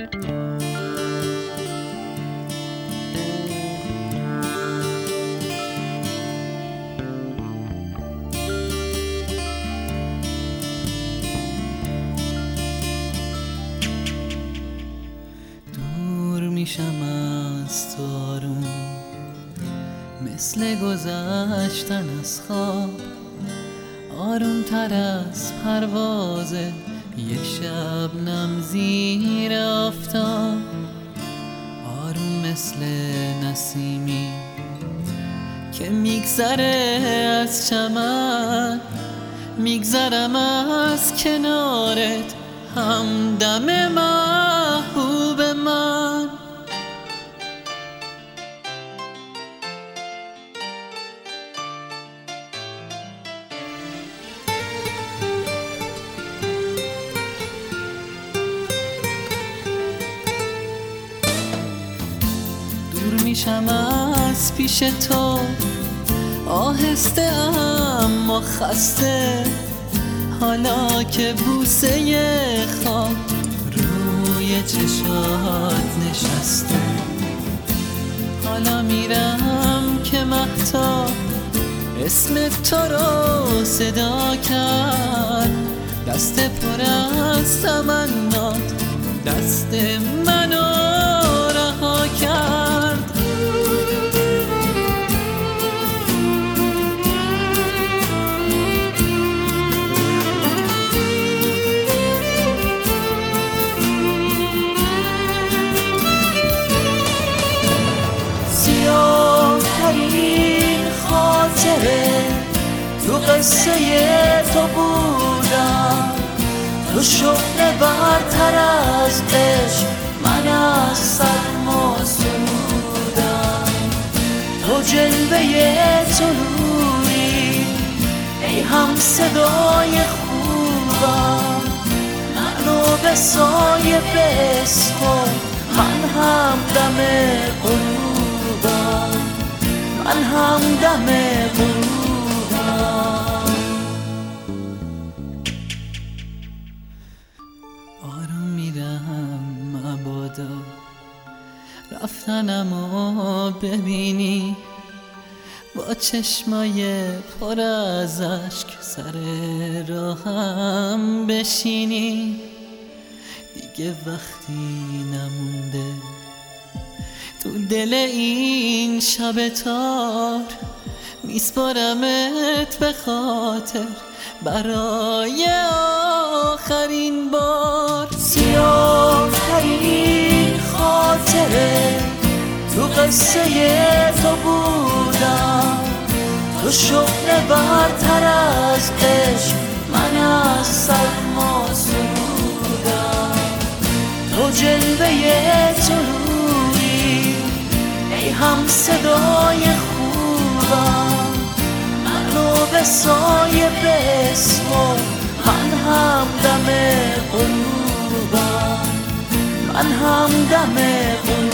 میشم از تو آروم، مثل گذشتن از خواب، آروم تر از پرواز یک شبنم زیر آفتاب، آروم مثل نسیمی که میگذره از چمن، میگذرم از کنارت همدم محبوب من. دور میشم از پیش تو، آهسته اما خسته، حالا که بوسه خواب روی چشات نشسته، حالا میرم که مهتاب اسم تو رو صدا کرد، دست پر از تمنات دست منو رها کرد. تو قصه تو بودم، تو شغل برتر از عشق، من از سرما سرودم، تو جلوه طلوعی ای هم صدای خوبم، منو به سایه بسپار، من هم دم غروبم، من هم دم غروبم. آروم میرم مبادا رفتنمو ببینی، با چشمای پر از اشک سر راهم بشینی، دیگه وقتی نمونده تو دل این شب تار، میسپارمت به خاطر برای آخرین بار. سیاه ترین خاطره تو قصه تو بودم، تو شغل برتر از عشق، من از سرما سرودم، تو جلوه طلوعی ای هم صدای خوبم، منو به سایه بسپار، من هم دم غروبم، من هم دم غروبم.